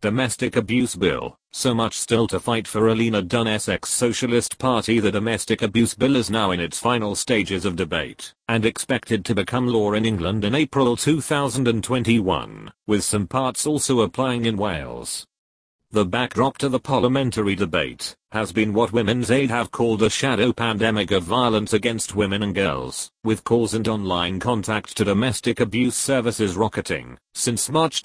Domestic Abuse Bill. So much still to fight for. Alina Dunn ex-Socialist Party. The Domestic Abuse Bill is now in its final stages of debate, and expected to become law in England in April 2021, with some parts also applying in Wales. The backdrop to the parliamentary debate has been what Women's Aid have called a shadow pandemic of violence against women and girls, with calls and online contact to domestic abuse services rocketing since March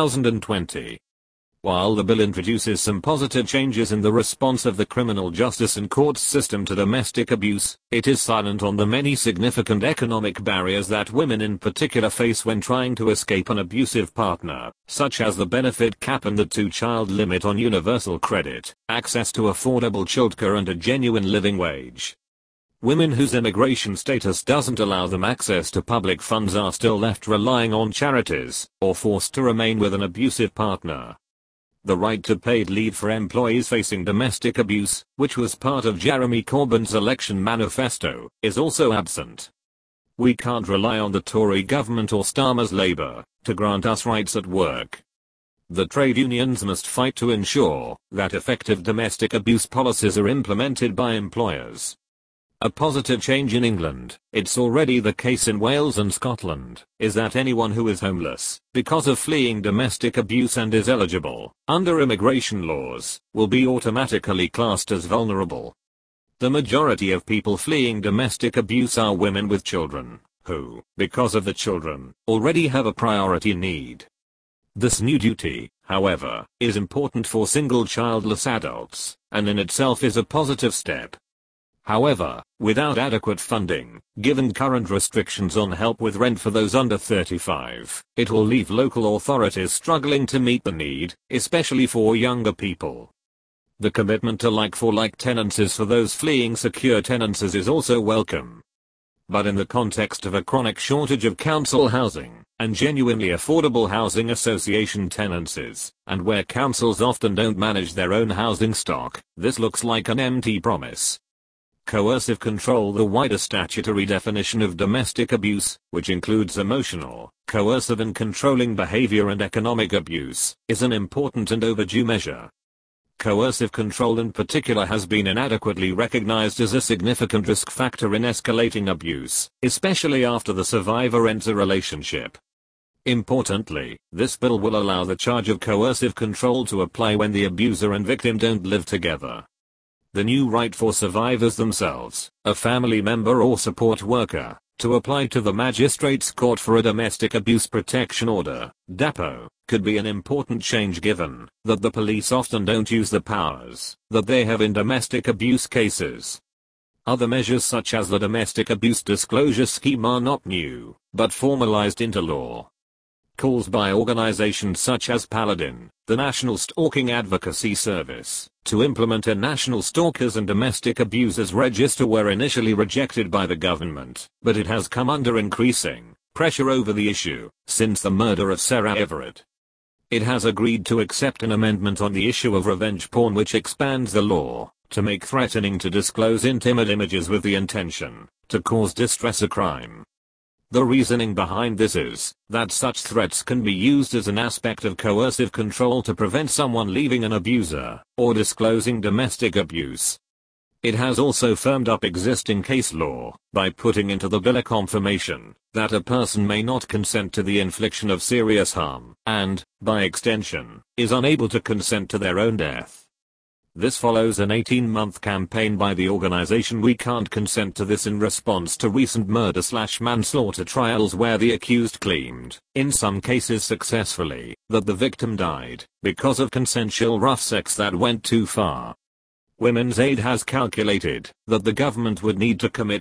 2020. While the bill introduces some positive changes in the response of the criminal justice and courts system to domestic abuse, it is silent on the many significant economic barriers that women in particular face when trying to escape an abusive partner, such as the benefit cap and the 2-child limit on universal credit, access to affordable childcare and a genuine living wage. Women whose immigration status doesn't allow them access to public funds are still left relying on charities, or forced to remain with an abusive partner. The right to paid leave for employees facing domestic abuse, which was part of Jeremy Corbyn's election manifesto, is also absent. We can't rely on the Tory government or Starmer's Labour to grant us rights at work. The trade unions must fight to ensure that effective domestic abuse policies are implemented by employers. A positive change in England, it's already the case in Wales and Scotland, is that anyone who is homeless because of fleeing domestic abuse and is eligible under immigration laws will be automatically classed as vulnerable. The majority of people fleeing domestic abuse are women with children, who, because of the children, already have a priority need. This new duty, however, is important for single childless adults, and in itself is a positive step. However, without adequate funding, given current restrictions on help with rent for those under 35, it will leave local authorities struggling to meet the need, especially for younger people. The commitment to like-for-like tenancies for those fleeing secure tenancies is also welcome. But in the context of a chronic shortage of council housing, and genuinely affordable housing association tenancies, and where councils often don't manage their own housing stock, this looks like an empty promise. Coercive control. The wider statutory definition of domestic abuse, which includes emotional, coercive and controlling behavior and economic abuse, is an important and overdue measure. Coercive control in particular has been inadequately recognized as a significant risk factor in escalating abuse, especially after the survivor ends a relationship. Importantly, this bill will allow the charge of coercive control to apply when the abuser and victim don't live together. The new right for survivors themselves, a family member or support worker, to apply to the Magistrates' Court for a Domestic Abuse Protection Order, DAPO, could be an important change given that the police often don't use the powers that they have in domestic abuse cases. Other measures such as the Domestic Abuse Disclosure Scheme are not new, but formalized into law. Calls by organizations such as Paladin, the National Stalking Advocacy Service, to implement a National Stalkers and Domestic Abusers Register were initially rejected by the government, but it has come under increasing pressure over the issue since the murder of Sarah Everard. It has agreed to accept an amendment on the issue of revenge porn which expands the law to make threatening to disclose intimate images with the intention to cause distress a crime. The reasoning behind this is that such threats can be used as an aspect of coercive control to prevent someone leaving an abuser or disclosing domestic abuse. It has also firmed up existing case law by putting into the bill a confirmation that a person may not consent to the infliction of serious harm and, by extension, is unable to consent to their own death. This follows an 18-month campaign by the organization We Can't Consent to This in response to recent murder/manslaughter trials where the accused claimed, in some cases successfully, that the victim died because of consensual rough sex that went too far. Women's Aid has calculated that the government would need to commit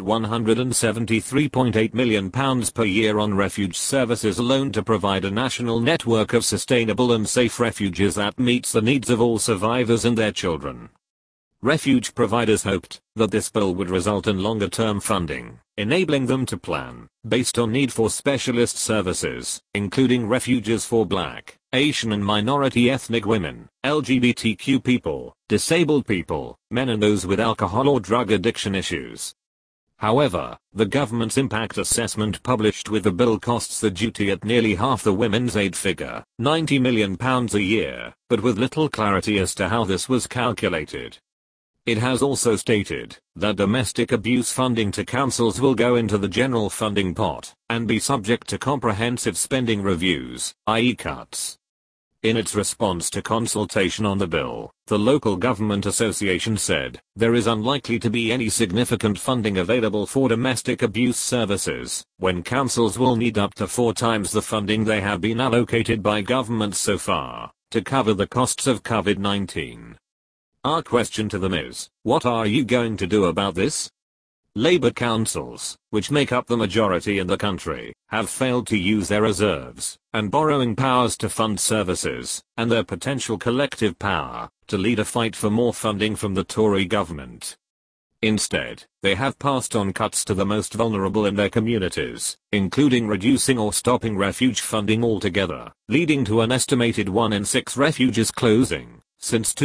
£173.8 million per year on refuge services alone to provide a national network of sustainable and safe refuges that meets the needs of all survivors and their children. Refuge providers hoped that this bill would result in longer-term funding, enabling them to plan based on need for specialist services, including refuges for Black, Asian and minority ethnic women, LGBTQ people, disabled people, men and those with alcohol or drug addiction issues. However, the government's impact assessment published with the bill costs the duty at nearly half the women's aid figure, £90 million a year, but with little clarity as to how this was calculated. It has also stated that domestic abuse funding to councils will go into the general funding pot and be subject to comprehensive spending reviews, i.e. cuts. In its response to consultation on the bill, the Local Government Association said there is unlikely to be any significant funding available for domestic abuse services, when councils will need up to 4 times the funding they have been allocated by government so far to cover the costs of COVID-19. Our question to them is, what are you going to do about this? Labour councils, which make up the majority in the country, have failed to use their reserves and borrowing powers to fund services, and their potential collective power to lead a fight for more funding from the Tory government. Instead, they have passed on cuts to the most vulnerable in their communities, including reducing or stopping refuge funding altogether, leading to an estimated 1 in 6 refuges closing since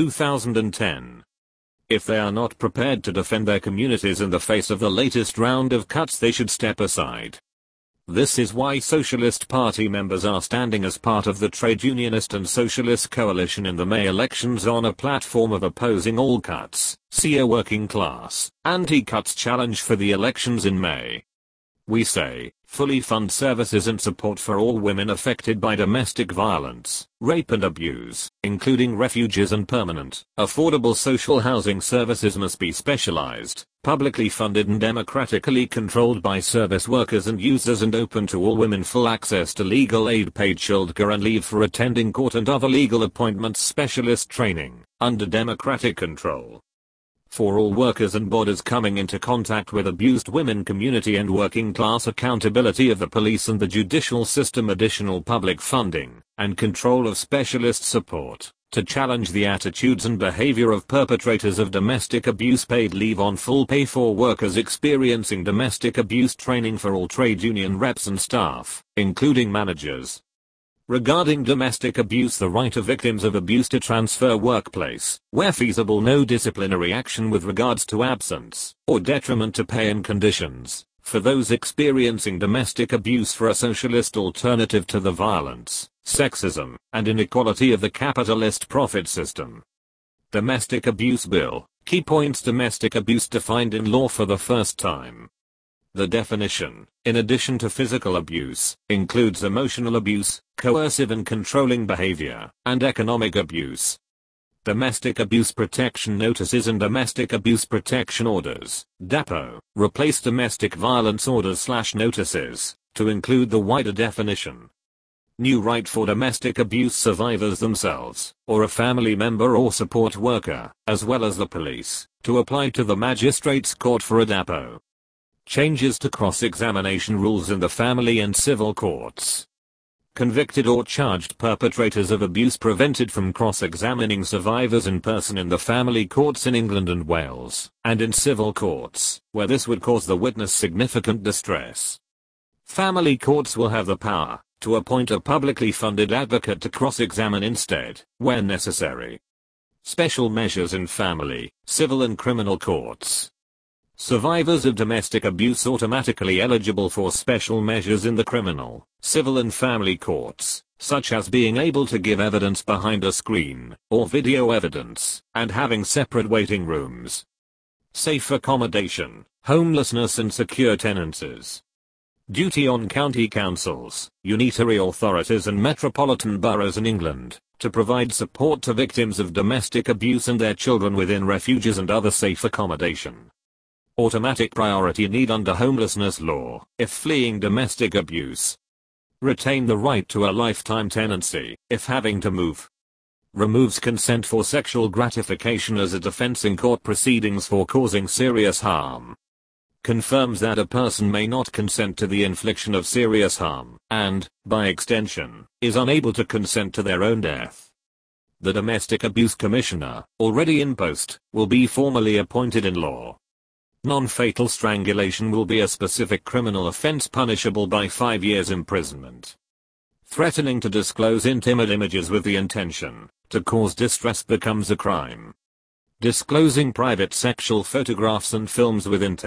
2010. If they are not prepared to defend their communities in the face of the latest round of cuts, they should step aside. This is why Socialist Party members are standing as part of the Trade Unionist and Socialist coalition in the May elections on a platform of opposing all cuts, see a working class, anti-cuts challenge for the elections in May. We say, fully fund services and support for all women affected by domestic violence, rape and abuse, including refuges, and permanent, affordable social housing services must be specialized, publicly funded and democratically controlled by service workers and users, and open to all women. Full access to legal aid, paid childcare and leave for attending court and other legal appointments, specialist training, under democratic control. For all workers and bodies coming into contact with abused women, community and working class accountability of the police and the judicial system, additional public funding and control of specialist support to challenge the attitudes and behavior of perpetrators of domestic abuse, paid leave on full pay for workers experiencing domestic abuse, training for all trade union reps and staff, including managers. Regarding domestic abuse, the right of victims of abuse to transfer workplace, where feasible, no disciplinary action with regards to absence or detriment to pay and conditions for those experiencing domestic abuse, for a socialist alternative to the violence, sexism, and inequality of the capitalist profit system. Domestic Abuse Bill, key points: domestic abuse defined in law for the first time. The definition, in addition to physical abuse, includes emotional abuse, coercive and controlling behavior, and economic abuse. Domestic abuse protection notices and domestic abuse protection orders, DAPO, replace domestic violence orders/notices, to include the wider definition. New right for domestic abuse survivors themselves, or a family member or support worker, as well as the police, to apply to the magistrate's court for a DAPO. Changes to cross-examination rules in the family and civil courts. Convicted or charged perpetrators of abuse prevented from cross-examining survivors in person in the family courts in England and Wales, and in civil courts, where this would cause the witness significant distress. Family courts will have the power to appoint a publicly funded advocate to cross-examine instead, where necessary. Special measures in family, civil and criminal courts. Survivors of domestic abuse automatically eligible for special measures in the criminal, civil and family courts, such as being able to give evidence behind a screen, or video evidence, and having separate waiting rooms. Safe accommodation, homelessness and secure tenancies. Duty on county councils, unitary authorities and metropolitan boroughs in England, to provide support to victims of domestic abuse and their children within refuges and other safe accommodation. Automatic priority need under homelessness law, if fleeing domestic abuse. Retain the right to a lifetime tenancy, if having to move. Removes consent for sexual gratification as a defense in court proceedings for causing serious harm. Confirms that a person may not consent to the infliction of serious harm, and, by extension, is unable to consent to their own death. The Domestic Abuse Commissioner, already in post, will be formally appointed in law. Non-fatal strangulation will be a specific criminal offense punishable by 5 years imprisonment. Threatening to disclose intimate images with the intention to cause distress becomes a crime. Disclosing private sexual photographs and films with intent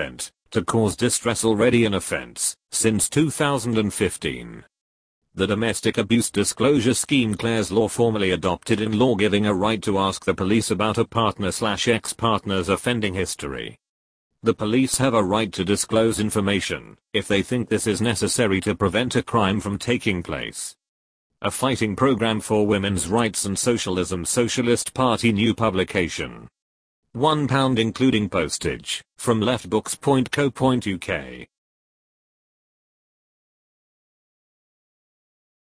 to cause distress already an offense since 2015. The Domestic Abuse Disclosure Scheme Clare's Law formally adopted in law, giving a right to ask the police about a partner/ex-partner's offending history. The police have a right to disclose information if they think this is necessary to prevent a crime from taking place. A Fighting Program for Women's Rights and Socialism, Socialist Party, new publication. £1 including postage, from leftbooks.co.uk.